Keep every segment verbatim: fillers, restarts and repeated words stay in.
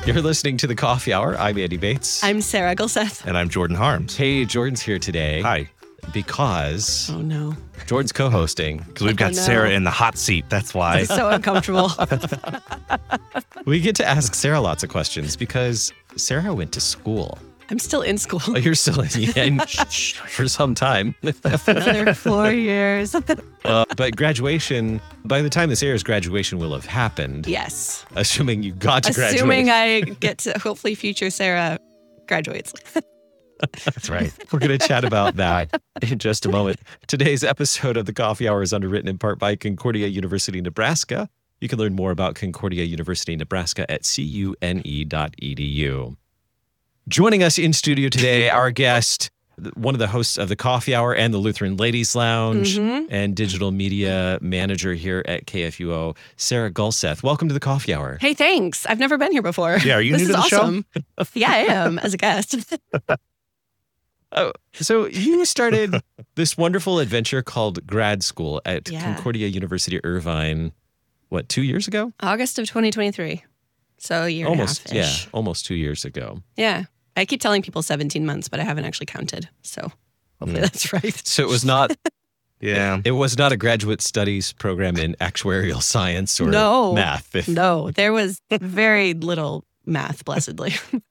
You're listening to The Coffee Hour. I'm Andy Bates. I'm Sarah Gulseth. And I'm Jordan Harms. Hey, Jordan's here today. Hi. Because Oh, no. Jordan's co-hosting. Because we've got Oh, no. Sarah in the hot seat. That's why. It's so uncomfortable. We get to ask Sarah lots of questions because Sarah went to school. I'm still in school. Oh, you're still in yeah, for some time. Another four years. Uh, but graduation, by the time this airs, graduation will have happened. Yes. Assuming you got to graduate. Assuming I get to, hopefully future Sarah graduates. That's right. We're going to chat about that in just a moment. Today's episode of The Coffee Hour is underwritten in part by Concordia University, Nebraska. You can learn more about Concordia University, Nebraska at C U N E dot E D U. Joining us in studio today, our guest, one of the hosts of The Coffee Hour and the Lutheran Ladies Lounge Mhm. and digital media manager here at K F U O, Sarah Gulseth. Welcome to The Coffee Hour. Hey, thanks. I've never been here before. Yeah, are you this new is to the show? awesome. Yeah, I am as a guest. Oh, so you started this wonderful adventure called grad school at Yeah. Concordia University, Irvine, what, two years ago? August of twenty twenty-three. So a year Almost, and a yeah, half-ish. almost two years ago. Yeah. I keep telling people seventeen months, but I haven't actually counted. So hopefully that's right. So it was not, Yeah. it was not a graduate studies program in actuarial science or No. math. If, No, there was very little math, blessedly.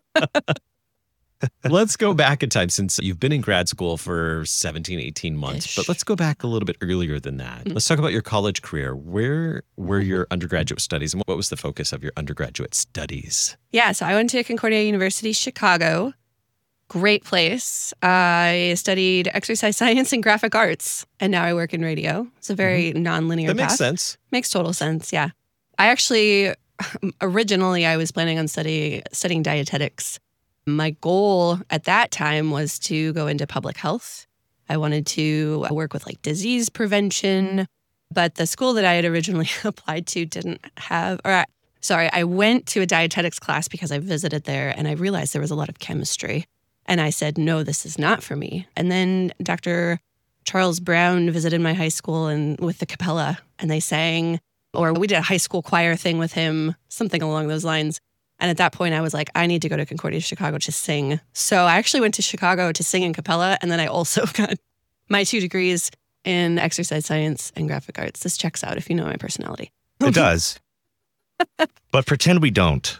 Let's go back in time since you've been in grad school for seventeen, eighteen months, Ish. but let's go back a little bit earlier than that. Let's talk about your college career. Where were your undergraduate studies and what was the focus of your undergraduate studies? Yeah, so I went to Concordia University, Chicago. Great place. I studied exercise science and graphic arts, and now I work in radio. It's a very nonlinear That path. makes sense. Makes total sense, yeah. I actually, originally, I was planning on study, studying dietetics. My goal at that time was to go into public health. I wanted to work with like disease prevention, but the school that I had originally applied to didn't have, or I, sorry, I went to a dietetics class because I visited there and I realized there was a lot of chemistry. And I said, no, this is not for me. And then Doctor Charles Brown visited my high school and with the Capella, and they sang, or we did a high school choir thing with him, something along those lines. And at that point, I was like, I need to go to Concordia, Chicago to sing. So I actually went to Chicago to sing in Capella, and then I also got my two degrees in exercise science and graphic arts. This checks out if you know my personality. It does. But pretend we don't.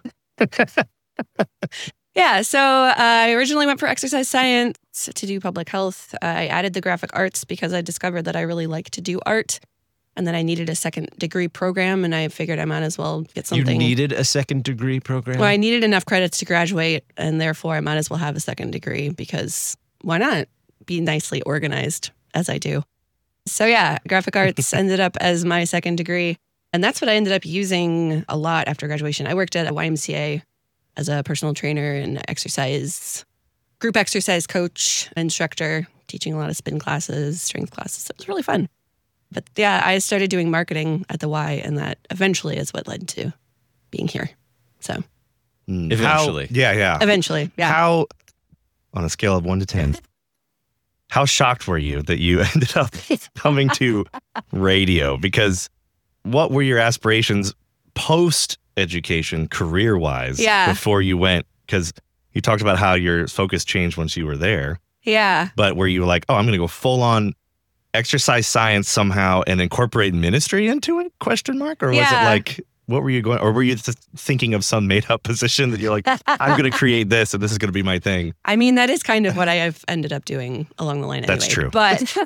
Yeah, so uh, I originally went for exercise science to do public health. Uh, I added the graphic arts because I discovered that I really like to do art. And then I needed a second degree program, and I figured I might as well get something. You needed a second degree program? Well, I needed enough credits to graduate, and therefore I might as well have a second degree because why not be nicely organized as I do? So yeah, graphic arts ended up as my second degree. And that's what I ended up using a lot after graduation. I worked at a Y M C A as a personal trainer and exercise, group exercise coach, instructor, teaching a lot of spin classes, strength classes. It was really fun. But yeah, I started doing marketing at the Y, and that eventually is what led to being here. So Mm. Eventually. How, yeah, yeah. eventually, yeah. How, on a scale of one to ten, how shocked were you that you ended up coming to radio? Because what were your aspirations post-education, career-wise, Yeah. before you went? Because you talked about how your focus changed once you were there. Yeah. But were you like, oh, I'm going to go full-on exercise science somehow and incorporate ministry into it? Question mark. Or was Yeah. it like, what were you going, or were you th- thinking of some made-up position that you're like, I'm going to create this and this is going to be my thing? I mean, that is kind of what I have ended up doing along the line anyway. That's true. But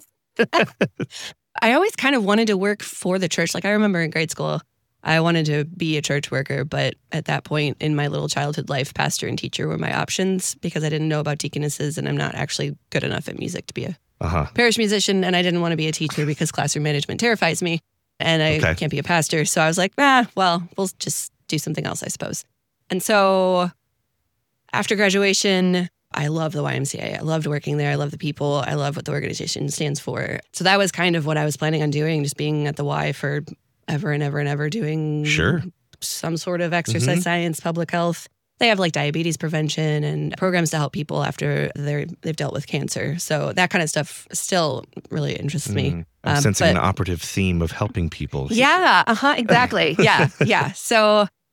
I always kind of wanted to work for the church. Like I remember in grade school, I wanted to be a church worker, but at that point in my little childhood life, pastor and teacher were my options because I didn't know about deaconesses and I'm not actually good enough at music to be a Uh-huh. parish musician, and I didn't want to be a teacher because classroom management terrifies me, and I Okay. can't be a pastor. So I was like, ah, well, we'll just do something else, I suppose. And so after graduation, I love the Y M C A. I loved working there. I love the people. I love what the organization stands for. So that was kind of what I was planning on doing, just being at the Y for ever and ever and ever doing Sure. some sort of exercise Mhm. science, public health. They have like diabetes prevention and programs to help people after they're, they've dealt with cancer. So that kind of stuff still really interests me. Mm. I'm Um, sensing but- an operative theme of helping people. Yeah, uh-huh, exactly. Yeah, yeah. So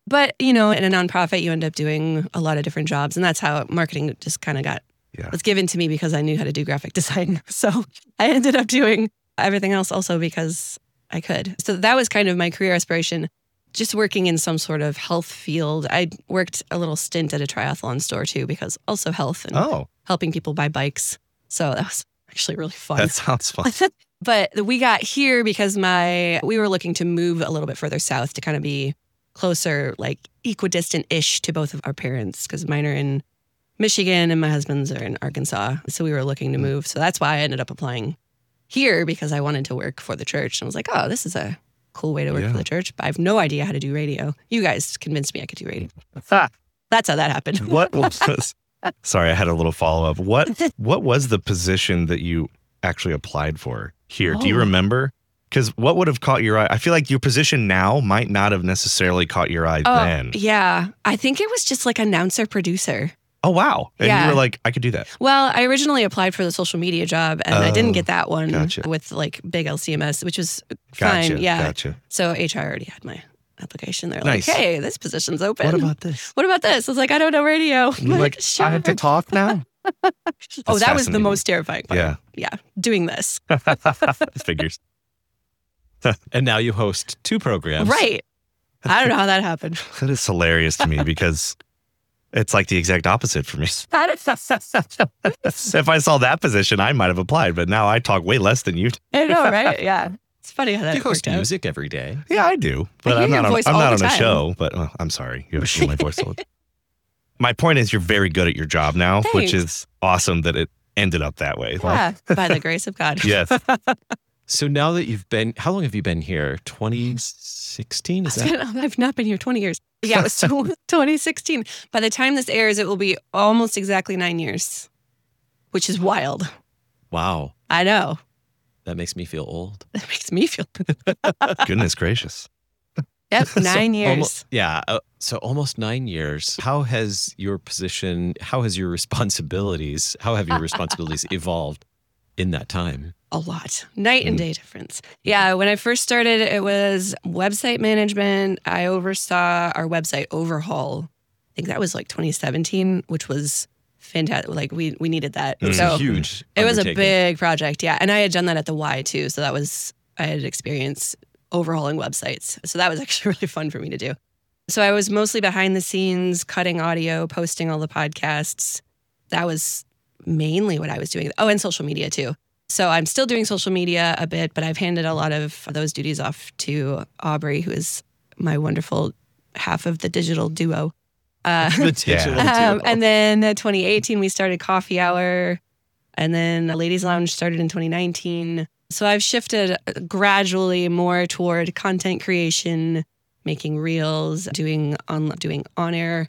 But, you know, in a nonprofit, you end up doing a lot of different jobs. And that's how marketing just kind of got, Yeah. was given to me because I knew how to do graphic design. So I ended up doing everything else also because I could. So that was kind of my career aspiration, just working in some sort of health field. I worked a little stint at a triathlon store too, because also health and Oh, helping people buy bikes. So that was actually really fun. that sounds fun. But we got here because my we were looking to move a little bit further south to kind of be closer, like equidistant-ish to both of our parents, because mine are in Michigan and my husband's are in Arkansas. So we were looking to move. So that's why I ended up applying here, because I wanted to work for the church. And I was like, oh, this is a cool way to work Yeah. for the church. But I have no idea how to do radio. You guys convinced me I could do radio. Ah, That's how that happened. what was? Sorry, I had a little follow up. What What was the position that you actually applied for here? Do you Oh. remember? Because what would have caught your eye? I feel like your position now might not have necessarily caught your eye Oh, then. yeah. I think it was just like announcer producer. Oh wow! And Yeah. you were like, I could do that. Well, I originally applied for the social media job and I didn't Oh, get that one gotcha. with like big L C M S, which was fine. Gotcha. Yeah. Gotcha. So H R already had my application. They're Nice. like, hey, this position's open. What about this? What about this? I was like, I don't know radio. I'm You're like, sure. I have to talk now. oh, that was the fascinating. most terrifying part. Yeah. Yeah. Doing this. Figures. And now you host two programs. Right. I don't know how that happened. That is hilarious to me because it's like the exact opposite for me. If I saw that position, I might have applied, but now I talk way less than you. do. I know, right? Yeah. It's funny how that You host worked out. music every day. Yeah, I do, but I hear I'm your not on, voice I'm all not on the a time. show. But well, I'm sorry, you haven't seen my voice. all the- My point is, you're very good at your job now, which Thanks. is awesome that it ended up that way. Like, Yeah. By the grace of God. yes. So now that you've been, how long have you been here? twenty sixteen? Is It's that? been- I've not been here twenty years. Yeah, it was tw- twenty sixteen. By the time this airs, it will be almost exactly nine years, which is wild. Wow. I know. That makes me feel old. That makes me feel. Goodness gracious. Yep, So nine years. almo- yeah. Uh, so almost nine years. How has your position, how has your responsibilities, how have your responsibilities evolved in that time? A lot. Night and Mm. day difference. Yeah, when I first started, it was website management. I oversaw our website overhaul. I think that was like twenty seventeen, which was fantastic. Like we we needed that. It was so a huge it was a undertaking. big project. Yeah, and I had done that at the Y too. So that was I had experience overhauling websites. So that was actually really fun for me to do. So I was mostly behind the scenes, cutting audio, posting all the podcasts. That was mainly what I was doing. Oh, and social media too. So I'm still doing social media a bit, but I've handed a lot of those duties off to Aubrey, who is my wonderful half of the digital duo. Uh, The digital um, duo. and then uh, twenty eighteen, we started Coffee Hour. And then Ladies Lounge started in twenty nineteen. So I've shifted gradually more toward content creation, making reels, doing on doing on-air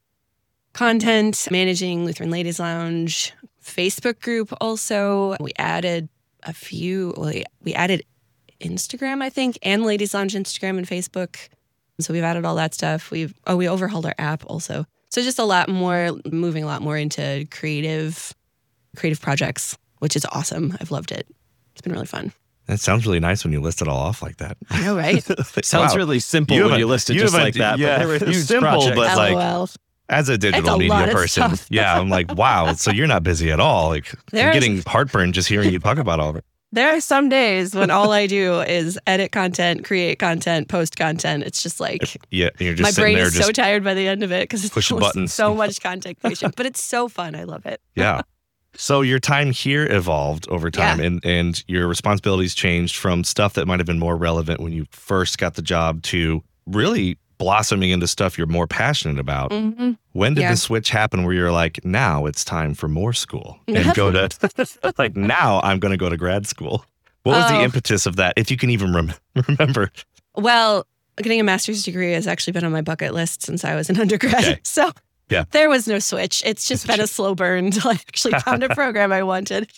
content, managing Lutheran Ladies Lounge, Facebook group also. We added a few, well, we added Instagram, I think, and Ladies Lounge Instagram and Facebook. So we've added all that stuff. We've, oh, we overhauled our app also. So just a lot more, moving a lot more into creative, creative projects, which is awesome. I've loved it. It's been really fun. That sounds really nice when you list it all off like that. I know, right? Sounds Wow. really simple You when haven't- you list it you just haven't- like that. yeah, but they were huge simple, projects. but like- LOL. As a digital It's a media lot of person, stuff. yeah, I'm like, wow. So you're not busy at all. Like, I'm There's- getting heartburn just hearing you talk about all of it. There are some days when all I do is edit content, create content, post content. It's just like Yeah, you're just my sitting brain there, is just so tired by the end of it because it's pushing so- buttons. so much content creation. But it's so fun. I love it. yeah. So your time here evolved over time, Yeah. and and your responsibilities changed from stuff that might have been more relevant when you first got the job to really blossoming into stuff you're more passionate about. Mm-hmm. When did Yeah. the switch happen where you're like, now it's time for more school and go to like now I'm going to go to grad school? What was the Oh. impetus of that, if you can even rem- remember? Well, getting a master's degree has actually been on my bucket list since I was an undergrad. Okay. So Yeah. there was no switch. It's just been a slow burn until I actually found a program I wanted.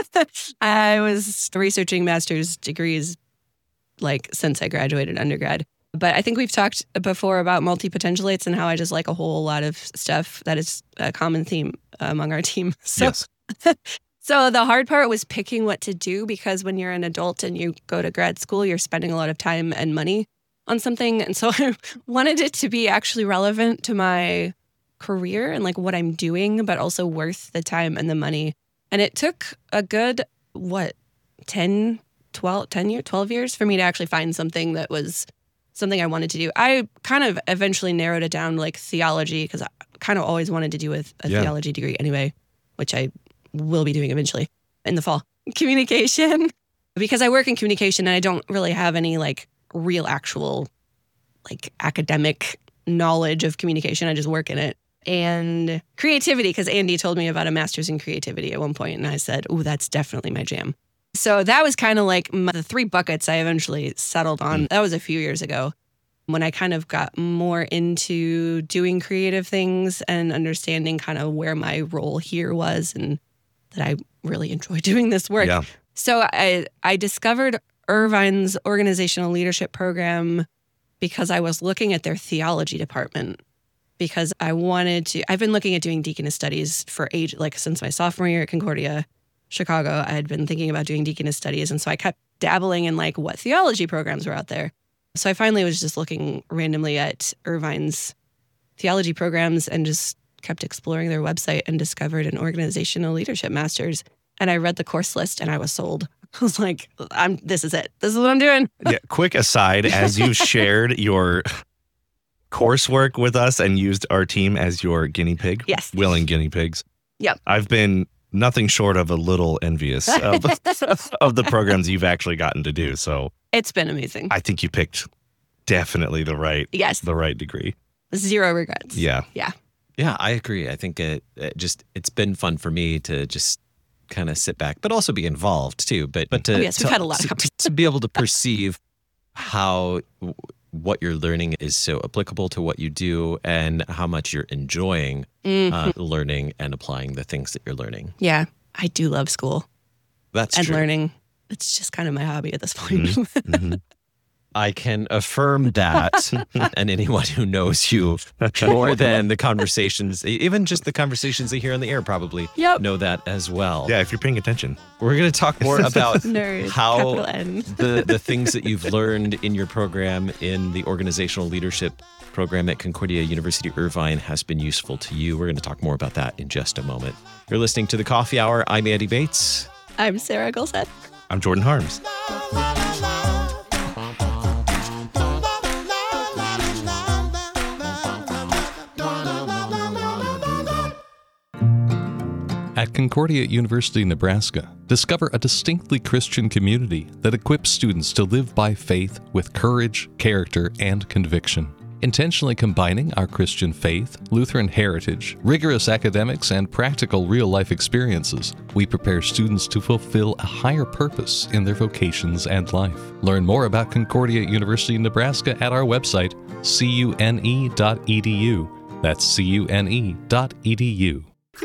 I was researching master's degrees like since I graduated undergrad. But I think we've talked before about multi-potentialates and how I just like a whole lot of stuff that is a common theme among our team. So Yes. So the hard part was picking what to do because when you're an adult and you go to grad school, you're spending a lot of time and money on something. And so I wanted it to be actually relevant to my career and like what I'm doing, but also worth the time and the money. And it took a good, what, ten, twelve, ten years, twelve years for me to actually find something that was something I wanted to do. I kind of eventually narrowed it down to like theology because I kind of always wanted to do with a Yeah. theology degree anyway, which I will be doing eventually in the fall. Communication, because I work in communication and I don't really have any like real actual like academic knowledge of communication. I just work in it. And creativity, because Andy told me about a master's in creativity at one point, and I said, oh, that's definitely my jam. So that was kind of like my, the three buckets I eventually settled on. That was a few years ago when I kind of got more into doing creative things and understanding kind of where my role here was and that I really enjoy doing this work. Yeah. So I, I discovered Irvine's organizational leadership program because I was looking at their theology department because I wanted to, I've been looking at doing deaconess studies for age, like since my sophomore year at Concordia, Chicago. I had been thinking about doing deaconess studies. And so I kept dabbling in like what theology programs were out there. So I finally was just looking randomly at Irvine's theology programs and just kept exploring their website and discovered an organizational leadership master's. And I read the course list and I was sold. I was like, I'm, this is it. This is what I'm doing. Yeah. Quick aside, as you shared your coursework with us and used our team as your guinea pig, Yes. willing guinea pigs. Yep. I've been nothing short of a little envious of, of the programs you've actually gotten to do. So It's been amazing. I think you picked definitely the right, Yes. the right degree. Zero regrets. Yeah. Yeah. Yeah, I agree. I think it, it just it's been fun for me to just kind of sit back, but also be involved too. But but to, Oh, yes, we've to, had a lot of to, conversations. to be able to perceive how w- what you're learning is so applicable to what you do and how much you're enjoying Mhm. uh, learning and applying the things that you're learning. Yeah. I do love school That's and true. learning. It's just kind of my hobby at this point. Mhm. I can affirm that, and anyone who knows you more than the conversations, even just the conversations they hear on the air, probably Yep. know that as well. Yeah, if you're paying attention. We're going to talk more about Nerd. how Capital N. the the things that you've learned in your program in the organizational leadership program at Concordia University Irvine has been useful to you. We're going to talk more about that in just a moment. You're listening to the Coffee Hour. I'm Andy Bates. I'm Sarah Golseth. I'm Jordan Harms. At Concordia University, Nebraska, discover a distinctly Christian community that equips students to live by faith with courage, character, and conviction. Intentionally combining our Christian faith, Lutheran heritage, rigorous academics, and practical real-life experiences, we prepare students to fulfill a higher purpose in their vocations and life. Learn more about Concordia University, Nebraska at our website, C U N E dot E D U. That's C U N E dot E D U.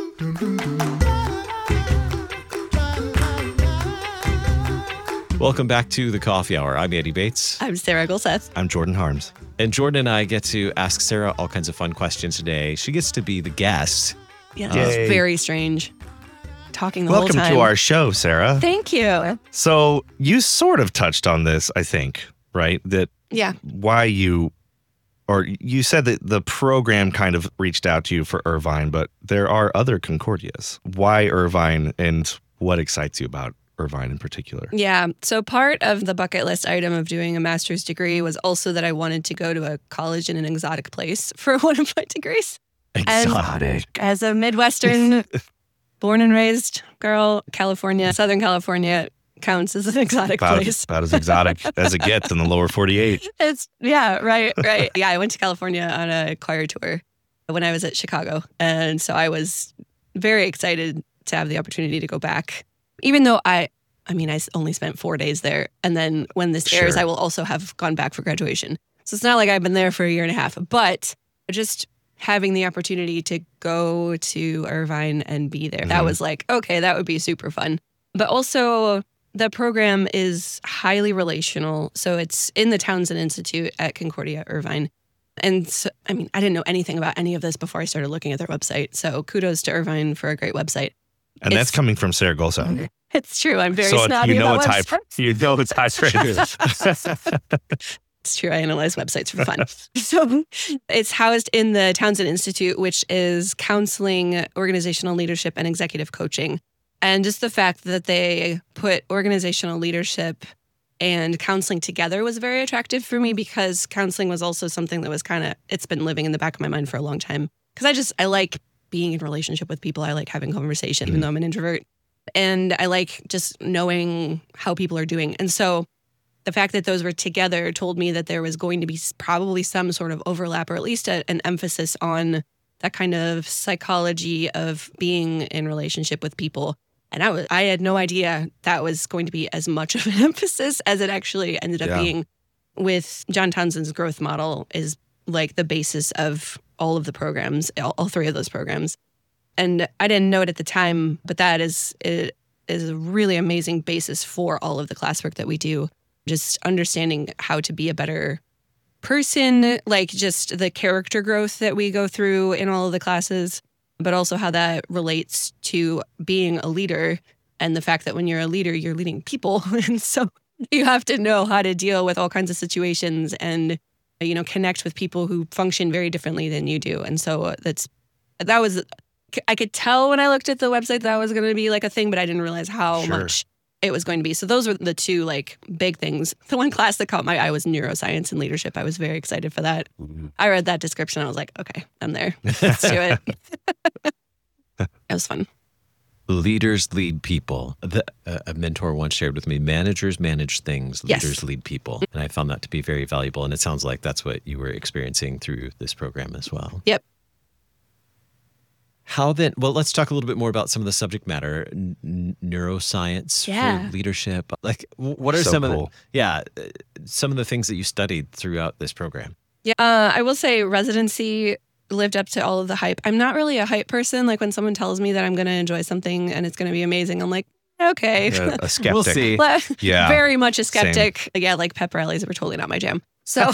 Welcome back to the Coffee Hour. I'm Andy Bates. I'm Sarah Golseth. I'm Jordan Harms. And Jordan and I get to ask Sarah all kinds of fun questions today. She gets to be the guest. Yeah, Yay. it's very strange. Talking the Welcome whole time. to our show, Sarah. Thank you. So you sort of touched on this, I think, right? That Yeah. why you, or you said that the program kind of reached out to you for Irvine, but there are other Concordias. Why Irvine and what excites you about Irvine in particular? Yeah. So part of the bucket list item of doing a master's degree was also that I wanted to go to a college in an exotic place for one of my degrees. Exotic. As a Midwestern born and raised girl, California, Southern California counts as an exotic About, place. about as exotic as it gets in the lower forty-eight. It's, yeah, right, right. Yeah, I went to California on a choir tour when I was at Chicago. And so I was very excited to have the opportunity to go back. Even though I, I mean, I only spent four days there. And then when this airs, Sure. I will also have gone back for graduation. So it's not like I've been there for a year and a half, but just having the opportunity to go to Irvine and be there, that Mhm. was like, okay, that would be super fun. But also the program is highly relational. So it's in the Townsend Institute at Concordia Irvine. And so, I mean, I didn't know anything about any of this before I started looking at their website. So kudos to Irvine for a great website. And It's- that's coming from Sarah Golseth. It's true. I'm very So snobby you know about it's high. websites. You know it's high praise. It's true. I analyze websites for fun. So it's housed in the Townsend Institute, which is counseling, organizational leadership, and executive coaching. And just the fact that they put organizational leadership and counseling together was very attractive for me, because counseling was also something that was kind of, it's been living in the back of my mind for a long time. Because I just, I like being in relationship with people. I like having conversation, even though I'm an introvert. And I like just knowing how people are doing. And so the fact that those were together told me that there was going to be probably some sort of overlap, or at least a, an emphasis on that kind of psychology of being in relationship with people. And I was, I had no idea that was going to be as much of an emphasis as it actually ended up Yeah. being. With John Townsend's growth model is like the basis of all of the programs, all, all three of those programs. And I didn't know it at the time, but that is, it is a really amazing basis for all of the classwork that we do. Just understanding how to be a better person, like just the character growth that we go through in all of the classes, but also how that relates to being a leader, and the fact that when you're a leader, you're leading people. And so you have to know how to deal with all kinds of situations and, you know, connect with people who function very differently than you do. And so that's, that was, I could tell when I looked at the website that was going to be like a thing, but I didn't realize how Sure. much it was going to be. So those were the two like big things. The one class that caught my eye was neuroscience and leadership. I was very excited for that. Mhm. I read that description. I was like, okay, I'm there. Let's do it. It was fun. Leaders lead people. The, uh, a mentor once shared with me, managers manage things, Yes. leaders lead people. And I found that to be very valuable. And it sounds like that's what you were experiencing through this program as well. Yep. How then, well, let's talk a little bit more about some of the subject matter, n- n- neuroscience Yeah. for leadership. Like, w- what are So some of cool. the, yeah, uh, some of the things that you studied throughout this program? Yeah. Uh, I will say residency lived up to all of the hype. I'm not really a hype person. Like when someone tells me that I'm going to enjoy something and it's going to be amazing, I'm like, okay. A, a skeptic. We'll see. Yeah. Very much a skeptic. Yeah, like pep rallies were totally not my jam. So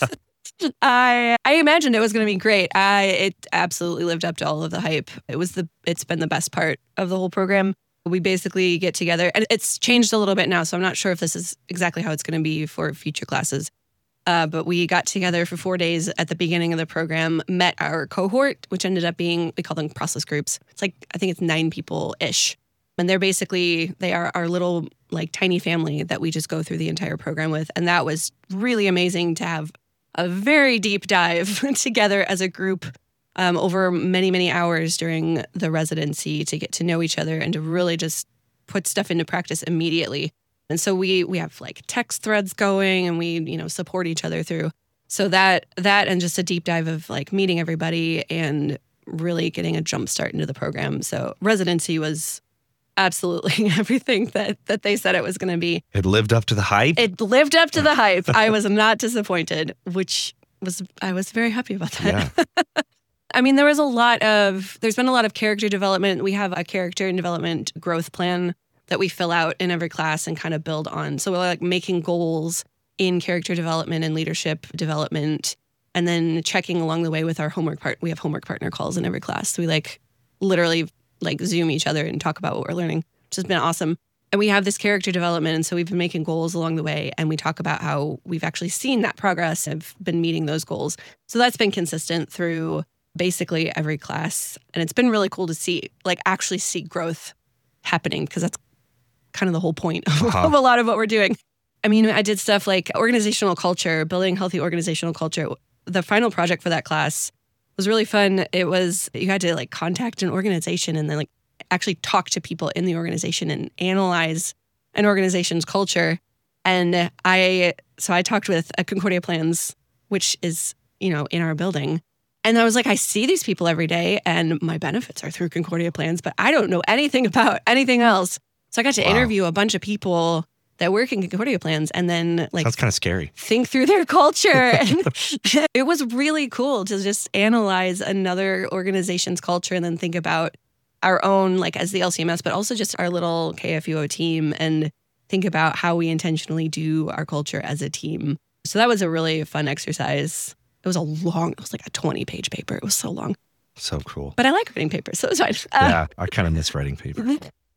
I I imagined it was going to be great. I it absolutely lived up to all of the hype. It was the it's been the best part of the whole program. We basically get together, and it's changed a little bit now, so I'm not sure if this is exactly how it's going to be for future classes. Uh, but we got together for four days at the beginning of the program, met our cohort, which ended up being, we call them process groups. It's like, I think it's nine people-ish. And they're basically, they are our little like tiny family that we just go through the entire program with. And that was really amazing to have a very deep dive together as a group um, over many, many hours during the residency to get to know each other and to really just put stuff into practice immediately. And so we we have like text threads going, and we, you know, support each other through. So that that and just a deep dive of like meeting everybody and really getting a jump start into the program. So residency was absolutely everything that that they said it was going to be. It lived up to the hype. It lived up to the hype. I was not disappointed, which was I was very happy about that. Yeah. I mean, there was a lot of there's been a lot of character development. We have a character and development growth plan that we fill out in every class and kind of build on. So we're like making goals in character development and leadership development, and then checking along the way with our homework part. We have homework partner calls in every class. So we like literally like Zoom each other and talk about what we're learning, which has been awesome. And we have this character development. And so we've been making goals along the way, and we talk about how we've actually seen that progress and have been meeting those goals. So that's been consistent through basically every class. And it's been really cool to see, like actually see growth happening, because that's kind of the whole point of, Uh-huh. of a lot of what we're doing. I mean, I did stuff like organizational culture, building healthy organizational culture. The final project for that class was really fun. It was, you had to like contact an organization and then like actually talk to people in the organization and analyze an organization's culture. And I, so I talked with a Concordia Plans, which is, you know, in our building. And I was like, I see these people every day and my benefits are through Concordia Plans, but I don't know anything about anything else. So I got to Wow. interview a bunch of people that work in Concordia Plans and then like Sounds kind of scary. think through their culture. And it was really cool to just analyze another organization's culture and then think about our own, like as the L C M S, but also just our little K F U O team and think about how we intentionally do our culture as a team. So that was a really fun exercise. It was a long, it was like a twenty page paper. It was so long, So cool. but I like writing papers, so it was fine. Uh, Yeah, I kind of miss writing paper.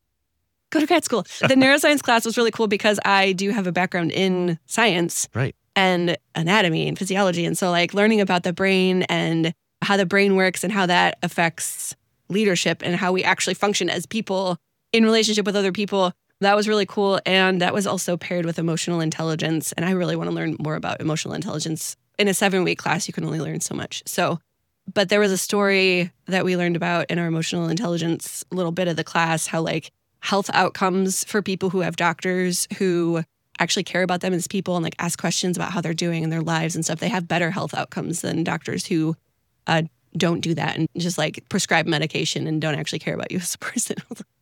Go to grad school. The neuroscience class was really cool because I do have a background in science. Right. and anatomy and physiology. And so like learning about the brain and how the brain works and how that affects leadership and how we actually function as people in relationship with other people. That was really cool. And that was also paired with emotional intelligence. And I really want to learn more about emotional intelligence. In a seven-week class, you can only learn so much. So, but there was a story that we learned about in our emotional intelligence little bit of the class, how like health outcomes for people who have doctors who actually care about them as people and like ask questions about how they're doing in their lives and stuff. They have better health outcomes than doctors who uh, don't do that and just like prescribe medication and don't actually care about you as a person.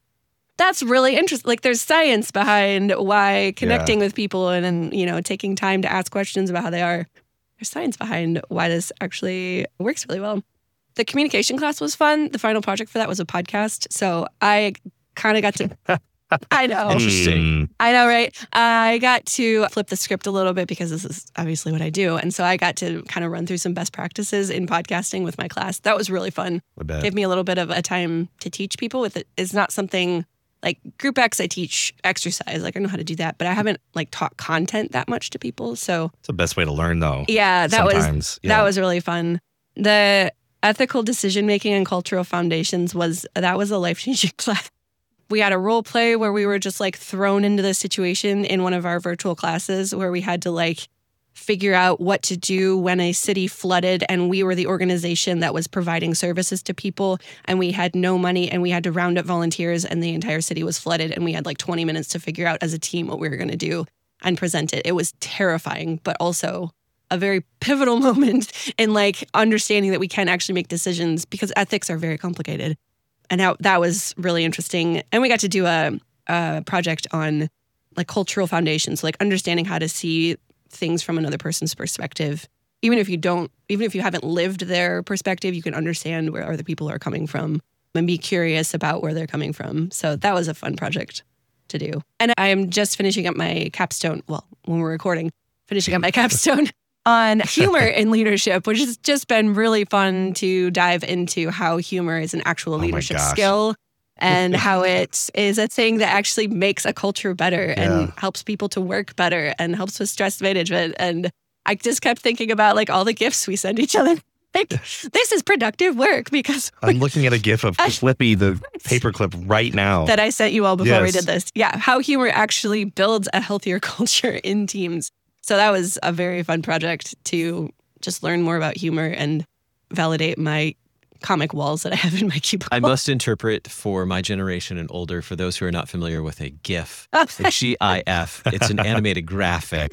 That's really interesting. Like there's science behind why connecting Yeah. with people and, and, you know, taking time to ask questions about how they are. There's science behind why this actually works really well. The communication class was fun. The final project for that was a podcast. So I kind of got to, I know. Interesting. Hmm. I know, right? I got to flip the script a little bit because this is obviously what I do. And so I got to kind of run through some best practices in podcasting with my class. That was really fun. I bet. Gave me a little bit of a time to teach people with it. It's not something like Group X, I teach exercise. Like I know how to do that, but I haven't like taught content that much to people. So It's the best way to learn, though. yeah, that was Sometimes, yeah. that was really fun. The ethical decision making and cultural foundations was that was a life changing class. We had a role play where we were just like thrown into the situation in one of our virtual classes where we had to like figure out what to do when a city flooded and we were the organization that was providing services to people and we had no money and we had to round up volunteers and the entire city was flooded and we had like twenty minutes to figure out as a team what we were going to do and present it. It was terrifying, but also a very pivotal moment in like understanding that we can actually make decisions because ethics are very complicated. And that, that was really interesting. And we got to do a, a project on like cultural foundations, like understanding how to see things from another person's perspective. Even if you don't, even if you haven't lived their perspective, you can understand where other people are coming from and be curious about where they're coming from. So that was a fun project to do. And I am just finishing up my capstone. Well, when we're recording, finishing up my capstone on humor in leadership, which has just been really fun to dive into how humor is an actual my leadership gosh. skill and how it is a thing that actually makes a culture better Yeah. and helps people to work better and helps with stress management. And I just kept thinking about like all the gifts we send each other. Like, this is productive work because I'm looking at a gif of Clippy, the paperclip, right now. that I sent you all before we Yes. did this. Yeah, how humor actually builds a healthier culture in teams. So that was a very fun project to just learn more about humor and validate my comic walls that I have in my cubicle. I must interpret for my generation and older, for those who are not familiar with a GIF, a G I F. It's an animated graphic.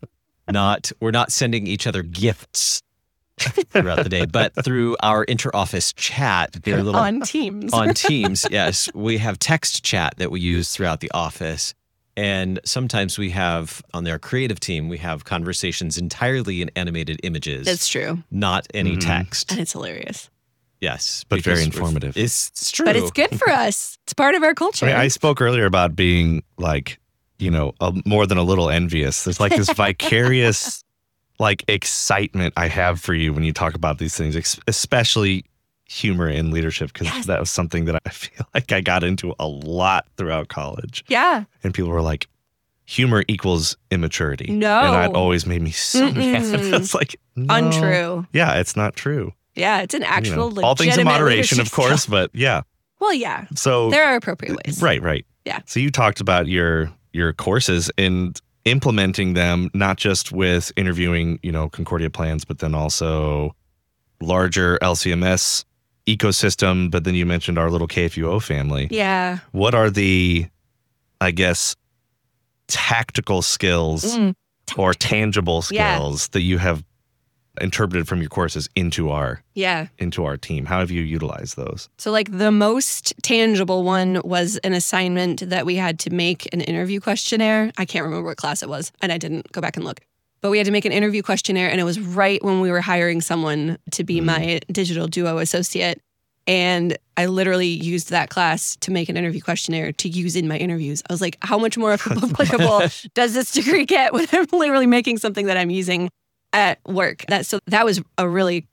Not we're not sending each other gifts throughout the day, but through our inter-office chat, they're little on Teams. on Teams. Yes, we have text chat that we use throughout the office. And sometimes we have, on their creative team, we have conversations entirely in animated images, That's true. not any Mhm. text. And it's hilarious. Yes. But very because informative. It's, it's true. But it's good for us. It's part of our culture. I mean, I spoke earlier about being like, you know, a, more than a little envious. There's like this vicarious, like excitement I have for you when you talk about these things, ex- especially humor in leadership, because Yes. that was something that I feel like I got into a lot throughout college. yeah. And people were like, humor equals immaturity. No. And that always made me so mad. Mm-mm. It's like, no. Untrue. Yeah, it's not true. Yeah, it's an You actual know, all things in legitimate moderation, of leadership course, skill. but yeah. Well, yeah. So There are appropriate ways. Right, right. Yeah. So you talked about your your courses and implementing them, not just with interviewing, you know, Concordia plans, but then also larger L C M S ecosystem. But then you mentioned our little K F U O family. Yeah. What are the, I guess, tactical skills Mm. or tangible Yeah. skills that you have interpreted from your courses into our Yeah. into our team? How have you utilized those? So, like, the most tangible one was an assignment that we had to make an interview questionnaire. I can't remember what class it was, and I didn't go back and look. But we had to make an interview questionnaire, and it was right when we were hiring someone to be Mm. my digital duo associate. And I literally used that class to make an interview questionnaire to use in my interviews. I was like, how much more applicable does this degree get when I'm literally making something that I'm using at work? That so that was a really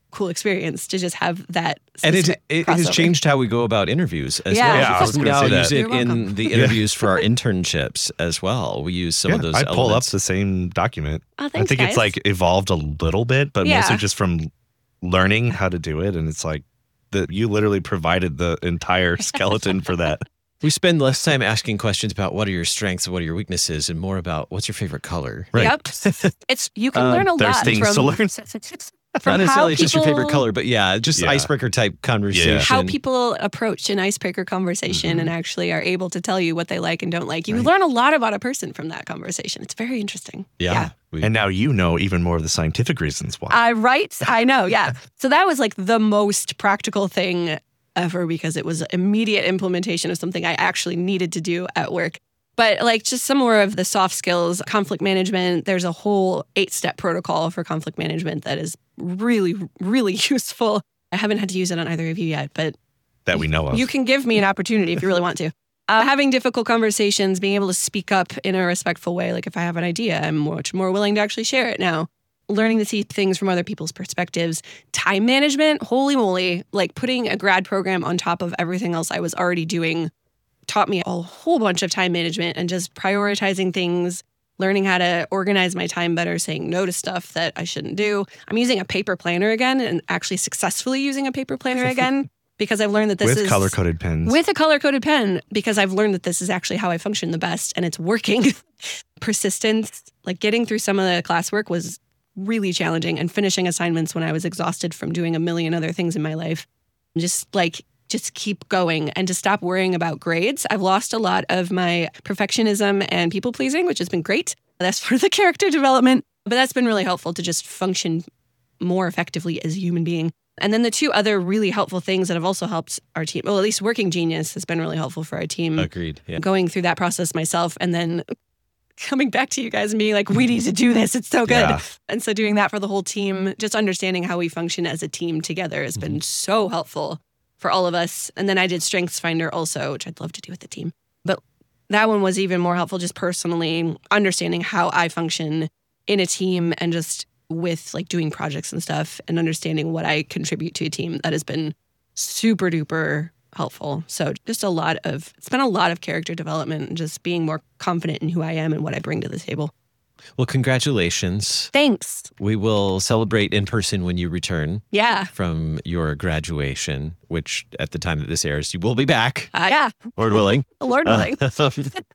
cool experience to just have that. And it, specific it has crossover. changed how we go about interviews as Yeah. well. Yeah, I was because we gonna now say that. use it You're in welcome. the interviews for our internships as well. We use some Yeah, of those I pull elements. up the same document. Oh, I thanks, think guys. it's like evolved a little bit, but Yeah. mostly just from learning how to do it. And it's like that you literally provided the entire skeleton for that. We spend less time asking questions about what are your strengths and what are your weaknesses and more about what's your favorite color. Right. Yep. It's you can Um, learn a There's lot things from, to learn. from Not how necessarily just your favorite people- color, but yeah, just Yeah. icebreaker type conversation. how people approach an icebreaker conversation Mm-hmm. and actually are able to tell you what they like and don't like. You Right. learn a lot about a person from that conversation. It's very interesting. Yeah. We- And now you know even more of the scientific reasons why. I right? I know, yeah. So that was like the most practical thing ever because it was immediate implementation of something I actually needed to do at work. But like just some more of the soft skills, conflict management, there's a whole eight-step protocol for conflict management that is really, really useful. I haven't had to use it on either of you yet, but that we know of. you can give me an opportunity if you really want to. Uh, having difficult conversations, being able to speak up in a respectful way. Like if I have an idea, I'm much more willing to actually share it now. Learning to see things from other people's perspectives. Time management, holy moly, like putting a grad program on top of everything else I was already doing taught me a whole bunch of time management and just prioritizing things, learning how to organize my time better, saying no to stuff that I shouldn't do. I'm using a paper planner again and actually successfully using a paper planner again because I've learned that this with is color-coded pens. with a color-coded pen because I've learned that this is actually how I function the best and it's working. Persistence, like getting through some of the classwork was really challenging and finishing assignments when I was exhausted from doing a million other things in my life. Just like, just keep going and to stop worrying about grades. I've lost a lot of my perfectionism and people pleasing, which has been great. That's for the character development, but that's been really helpful to just function more effectively as a human being. And then the two other really helpful things that have also helped our team, well, at least Working Genius has been really helpful for our team. Agreed. Yeah. Going through that process myself and then coming back to you guys and being like, we need to do this. It's so good. Yeah. And so doing that for the whole team, just understanding how we function as a team together has been so helpful for all of us. And then I did Strengths Finder also, which I'd love to do with the team. But that one was even more helpful just personally understanding how I function in a team and just with like doing projects and stuff and understanding what I contribute to a team. That has been super duper helpful. So just a lot of, it's been a lot of character development and just being more confident in who I am and what I bring to the table. Well, congratulations. Thanks. We will celebrate in person when you return Yeah. from your graduation, which at the time that this airs, you will be back, Uh, yeah. Lord willing. Lord willing. Uh,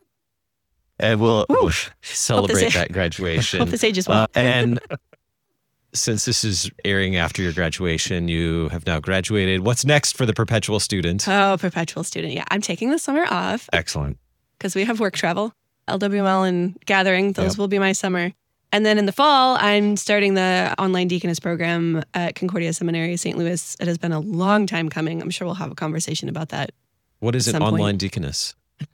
and we'll, Woo. we'll celebrate Hope this- that graduation. Hope this ages well. Uh, and since this is airing after your graduation, you have now graduated. What's next for the perpetual student? Oh, perpetual student. Yeah. I'm taking the summer off Excellent. because we have work travel, L W M L and gathering. Those Yep. will be my summer. And then in the fall, I'm starting the online deaconess program at Concordia Seminary, Saint Louis. It has been a long time coming. I'm sure we'll have a conversation about that. What is an some point. online deaconess?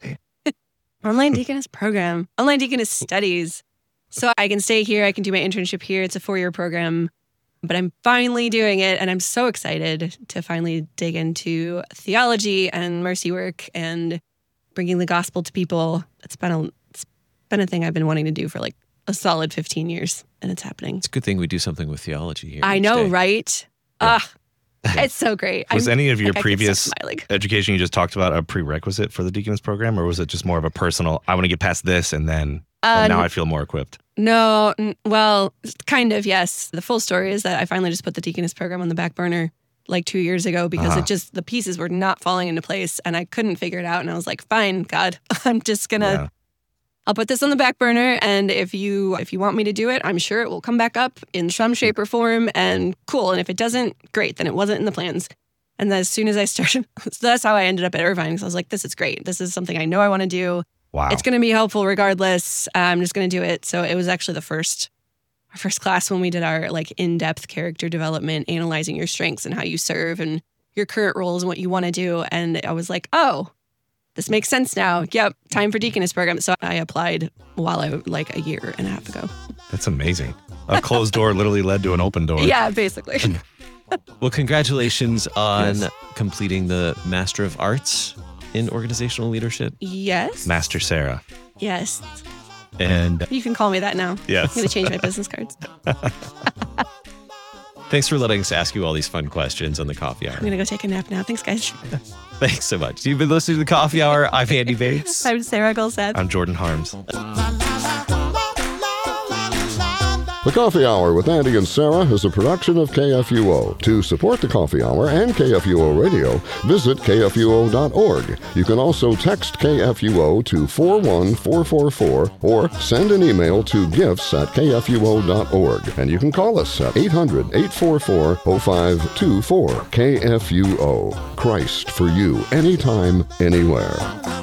Online deaconess program, online deaconess studies. So I can stay here. I can do my internship here. It's a four-year program, but I'm finally doing it. And I'm so excited to finally dig into theology and mercy work and bringing the gospel to people. It's been a, it's been a thing I've been wanting to do for like a solid fifteen years, and it's happening. It's a good thing we do something with theology here. I each know, day. right? Ah, it's so great. Was I'm- any of your like, I can't previous stop smiling. education you just talked about a prerequisite for the deaconess program, or was it just more of a personal, I want to get past this and then Uh, and now I feel more equipped? No, n- well, kind of, yes. The full story is that I finally just put the deaconess program on the back burner like two years ago because Uh-huh. it just, the pieces were not falling into place and I couldn't figure it out. And I was like, fine, God, I'm just gonna, Yeah. I'll put this on the back burner. And if you, if you want me to do it, I'm sure it will come back up in some shape or form and cool. And if it doesn't, great, then it wasn't in the plans. And then as soon as I started, so that's how I ended up at Irvine because I was like, this is great. This is something I know I want to do. Wow. It's going to be helpful regardless. I'm just going to do it. So it was actually the first, our first class when we did our like in-depth character development, analyzing your strengths and how you serve and your current roles and what you want to do. And I was like, oh, this makes sense now. Yep, time for deaconess program. So I applied while I like a year and a half ago. That's amazing. A closed door literally led to an open door. Yeah, basically. Well, congratulations on Yes. completing the Master of Arts in Organizational Leadership. Yes. Master Sarah. Yes. And You can call me that now. yes. I'm going to change my business cards. Thanks for letting us ask you all these fun questions on the Coffee Hour. I'm going to go take a nap now. Thanks, guys. Thanks so much. You've been listening to the Coffee Hour. I'm Andy Bates. I'm Sarah Golseth. I'm Jordan Harms. The Coffee Hour with Andy and Sarah is a production of K F U O. To support the Coffee Hour and K F U O Radio, visit K F U O dot org. You can also text K F U O to four one four four four or send an email to gifts at K F U O dot org. And you can call us at eight hundred, eight four four, oh five two four. K F U O. Christ for you, anytime, anywhere.